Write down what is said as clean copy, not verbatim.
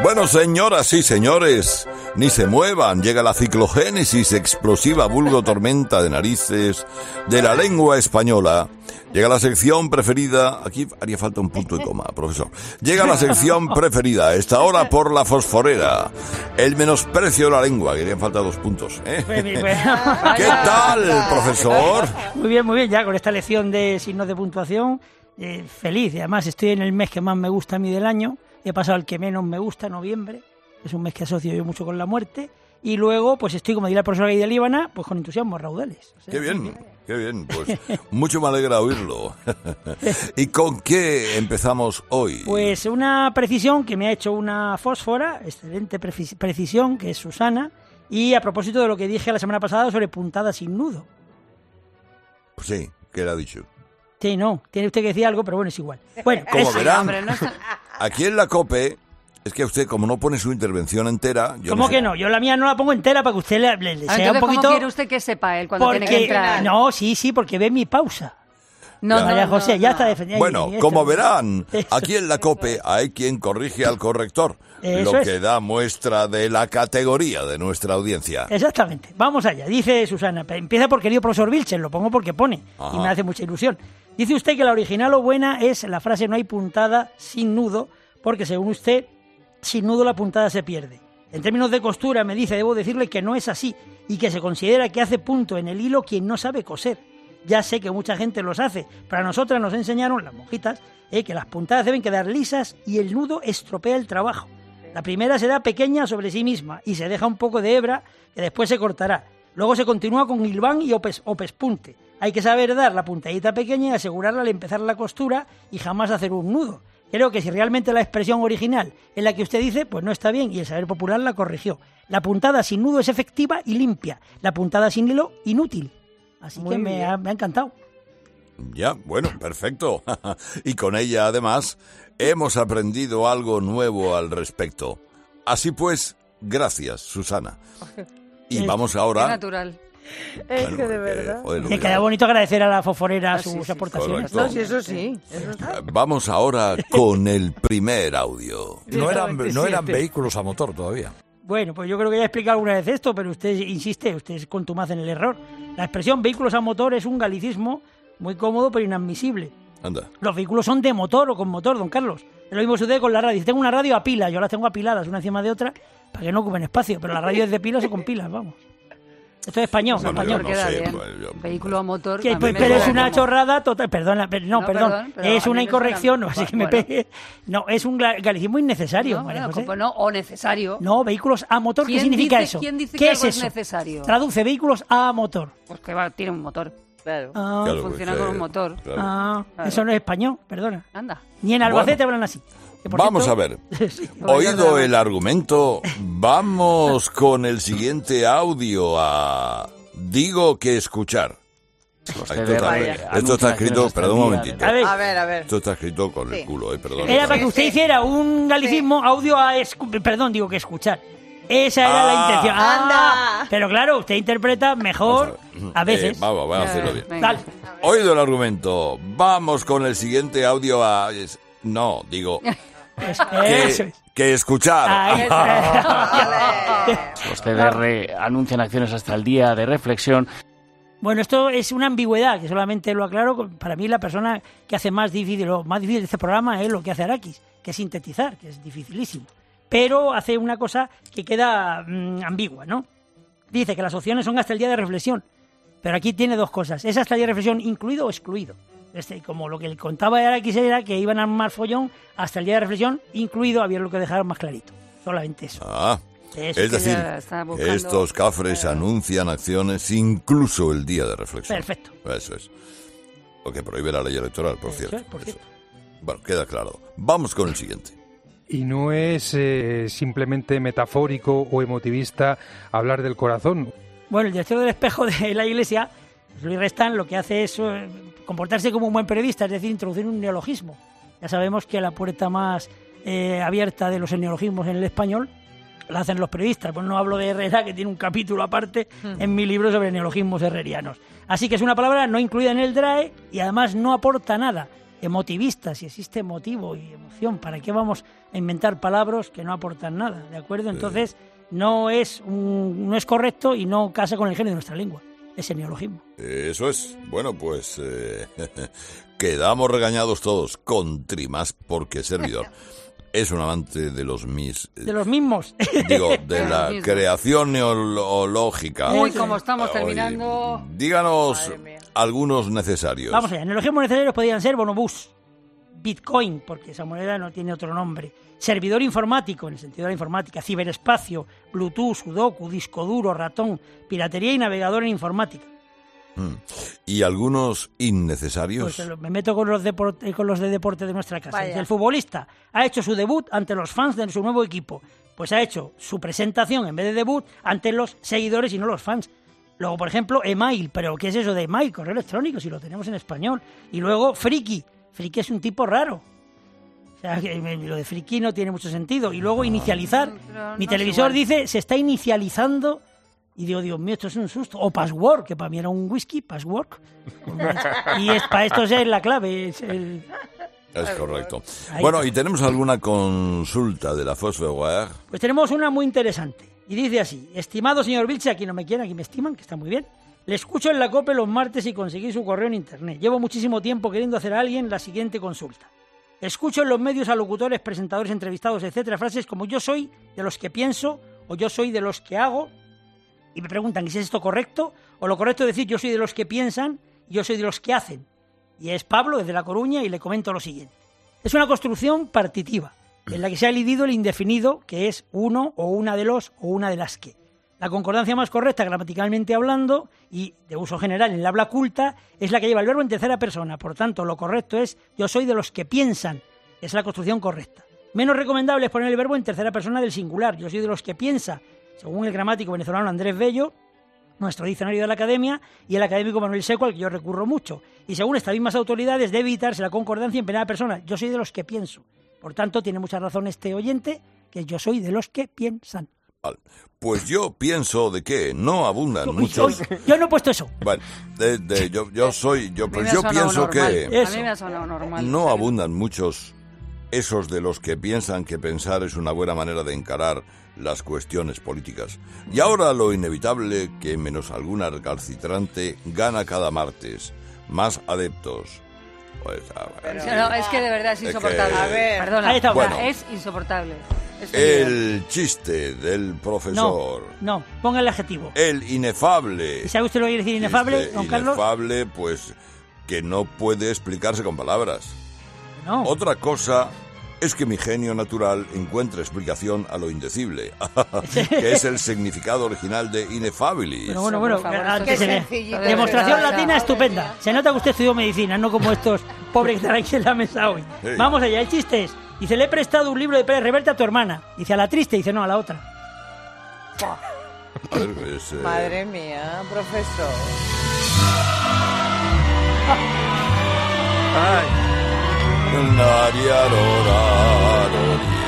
Bueno, señoras y señores, ni se muevan, llega la ciclogénesis explosiva vulgo tormenta de narices de la lengua española. Llega la sección preferida, aquí haría falta un punto y coma, profesor. Llega la sección preferida, a esta hora por la fosforera. El menosprecio de la lengua, que harían falta 2 puntos. ¿Qué tal, profesor? Muy bien, ya con esta lección de signos de puntuación, feliz. Y además estoy en el mes que más me gusta a mí del año. He pasado al que menos me gusta, noviembre. Es un mes que asocio yo mucho con la muerte. Y luego, pues estoy, como diría la profesora Guida Líbana, pues con entusiasmo raudales. O sea, qué bien, pues mucho me alegra oírlo. ¿Y con qué empezamos hoy? Pues una precisión que me ha hecho una fósfora, excelente precisión, que es Susana, y a propósito de lo que dije la semana pasada sobre puntada sin nudo. Pues sí, ¿qué le ha dicho? Sí, no, tiene usted que decir algo, pero bueno, es igual. Bueno, como verán, aquí en la COPE... Es que usted, como no pone su intervención entera... ¿Cómo que no? Yo la mía no la pongo entera para que usted le sea un poquito... ¿Cómo quiere usted que sepa él cuando tiene que entrar? No, sí, porque ve mi pausa. María José, ya está defendiendo. Bueno, como verán, aquí en la COPE hay quien corrige al corrector, lo que da muestra de la categoría de nuestra audiencia. Exactamente. Vamos allá. Dice Susana, empieza por querido profesor Vilchen, lo pongo porque pone, y me hace mucha ilusión. Dice usted que la original o buena es la frase no hay puntada sin nudo, porque según usted... sin nudo la puntada se pierde. En términos de costura, me dice, debo decirle que no es así y que se considera que hace punto en el hilo quien no sabe coser. Ya sé que mucha gente los hace, pero a nosotras nos enseñaron, las monjitas, que las puntadas deben quedar lisas y el nudo estropea el trabajo. La primera se da pequeña sobre sí misma y se deja un poco de hebra que después se cortará. Luego se continúa con hilván y o pespunte. Hay que saber dar la puntadita pequeña y asegurarla al empezar la costura y jamás hacer un nudo. Creo que si realmente la expresión original es la que usted dice, pues no está bien y el saber popular la corrigió. La puntada sin nudo es efectiva y limpia. La puntada sin hilo, inútil. Así que me ha encantado. Ya, bueno, perfecto. Y con ella, además, hemos aprendido algo nuevo al respecto. Así pues, gracias, Susana. Y vamos ahora... Qué natural. Es que de verdad. Me queda bonito agradecer a la fosforera sus aportaciones. No, sí, eso sí. Vamos ahora con el primer audio. No eran vehículos a motor todavía. Bueno, pues yo creo que ya he explicado alguna vez esto, pero usted insiste, usted es contumaz en el error. La expresión vehículos a motor es un galicismo muy cómodo pero inadmisible. Anda. Los vehículos son de motor o con motor, don Carlos. Es lo mismo sucede con la radio. Si tengo una radio a pilas, yo las tengo apiladas una encima de otra para que no ocupen espacio, pero la radio es de pilas o con pilas, vamos. Esto es español, español. No sé, Vehículo a motor. Pero es una chorrada total. Perdón. Es una incorrección. Así que me pegue. No, es un galicismo innecesario. O necesario. No, vehículos a motor. ¿Qué significa eso? ¿Quién dice ¿Qué que es algo eso? es necesario? Traduce vehículos a motor. Pues que tiene un motor. Claro. Funciona con un motor. Claro. Eso no es español, perdona. Anda. Ni en Albacete hablan así. Vamos a ver. Oído el argumento, vamos con el siguiente audio a... Digo que escuchar. Esto está escrito, perdón un momentito. A ver. Esto está escrito con el culo, perdón. Era para que usted hiciera un galicismo audio a... digo que escuchar. Esa era la intención. ¡Anda! Pero claro, usted interpreta mejor a veces. Vamos a hacerlo bien. Venga. Dale. Oído el argumento, vamos con el siguiente audio a... No, digo... Que escuchar. Los CDR anuncian acciones hasta el día de reflexión. Bueno, esto es una ambigüedad, que solamente lo aclaro. Para mí la persona que hace más difícil de este programa es lo que hace Arakis, que es sintetizar, que es dificilísimo. Pero hace una cosa que queda ambigua, ¿no? Dice que las opciones son hasta el día de reflexión, pero aquí tiene 2 cosas. ¿Es hasta el día de reflexión incluido o excluido? Como lo que le contaba de Arakis era que iban a armar follón hasta el día de reflexión, incluido, había lo que dejar más clarito. Solamente eso. Eso es decir, estos cafres anuncian acciones incluso el día de reflexión. Perfecto. Eso es. Lo que prohíbe la ley electoral, por cierto. Por cierto. Bueno, queda claro. Vamos con el siguiente. Y no es simplemente metafórico o emotivista hablar del corazón. Bueno, el director del espejo de la Iglesia, Luis Restán, lo que hace es comportarse como un buen periodista, es decir, introducir un neologismo. Ya sabemos que la puerta más abierta de los neologismos en el español la hacen los periodistas. Pues no hablo de Herrera, que tiene un capítulo aparte en mi libro sobre neologismos herrerianos. Así que es una palabra no incluida en el DRAE y además no aporta nada. emotivista. Si existe motivo y emoción, ¿para qué vamos a inventar palabras que no aportan nada? ¿De acuerdo? Entonces, no es correcto y no casa con el género de nuestra lengua, ese neologismo. Eso es. Bueno, pues quedamos regañados todos, Contrimás, porque servidor es un amante de los de los mismos. Digo, de la creación neológica. Uy, como estamos terminando. Díganos algunos necesarios. Vamos allá. Neologismos necesarios podrían ser bonobús, Bitcoin, porque esa moneda no tiene otro nombre, servidor informático, en el sentido de la informática, ciberespacio, Bluetooth, Sudoku, disco duro, ratón, piratería y navegador en informática. ¿Y algunos innecesarios? Pues me meto con los de deporte de nuestra casa. Vaya. El futbolista ha hecho su debut ante los fans de su nuevo equipo. Pues ha hecho su presentación en vez de debut ante los seguidores y no los fans. Luego, por ejemplo, email. ¿Pero qué es eso de email? Correo electrónico, si lo tenemos en español. Y luego, friki. Friki es un tipo raro. O sea, que lo de friki no tiene mucho sentido. Y luego, inicializar. Pero Mi no televisor es igual. dice, se está inicializando. Y digo, Dios mío, esto es un susto. O password, que para mí era un whisky, password. Y para esto ya es la clave. Es correcto. Ahí Bueno, está. ¿y tenemos alguna consulta de la Fosfeware? Pues tenemos una muy interesante. Y dice así: estimado señor Vilche, aquí no me quieren, aquí me estiman, que está muy bien. Le escucho en la COPE los martes y conseguí su correo en internet. Llevo muchísimo tiempo queriendo hacer a alguien la siguiente consulta. Escucho en los medios a locutores, presentadores, entrevistados, etcétera, frases como yo soy de los que pienso o yo soy de los que hago. Y me preguntan, ¿es esto correcto? O lo correcto es decir, yo soy de los que piensan y yo soy de los que hacen. Y es Pablo, desde La Coruña, y le comento lo siguiente. Es una construcción partitiva, en la que se ha elidido el indefinido, que es uno o una de los o una de las que. La concordancia más correcta, gramaticalmente hablando, y de uso general en el habla culta, es la que lleva el verbo en tercera persona. Por tanto, lo correcto es yo soy de los que piensan. Es la construcción correcta. Menos recomendable es poner el verbo en tercera persona del singular. Yo soy de los que piensa. Según el gramático venezolano Andrés Bello, nuestro diccionario de la Academia, y el académico Manuel Seco, al que yo recurro mucho. Y según estas mismas autoridades, debe evitarse la concordancia en primera persona. Yo soy de los que pienso. Por tanto, tiene mucha razón este oyente, que yo soy de los que piensan. Vale. Pues yo pienso de que no abundan Uy, muchos... yo no he puesto eso. Bueno, pues yo sonado pienso normal. que A mí me ha sonado normal. no abundan muchos esos de los que piensan que pensar es una buena manera de encarar las cuestiones políticas. Y ahora lo inevitable, que menos alguna recalcitrante, gana cada martes. Más adeptos. Pues, No, es que de verdad es Es que- insoportable. A ver. Perdona, Ahí está. Bueno. es insoportable. Es el chiste del profesor. No, ponga el adjetivo. El inefable. ¿Y sabe usted lo que quiere decir inefable, don Carlos? Inefable, pues, que no puede explicarse con palabras. No. Otra cosa es que mi genio natural encuentra explicación a lo indecible, que es el significado original de inefabilis. Pero bueno, Por favor, antes qué se ve. sencillito. Demostración De verdad, latina ya. estupenda. Se nota que usted estudió medicina, no como estos pobres que están aquí en la mesa hoy. Sí. Vamos allá, el chiste es, dice, le he prestado un libro de Pérez Reverte a tu hermana. Dice, a la triste, dice, no, a la otra. A ver, pues, Madre mía, profesor. Nariarora,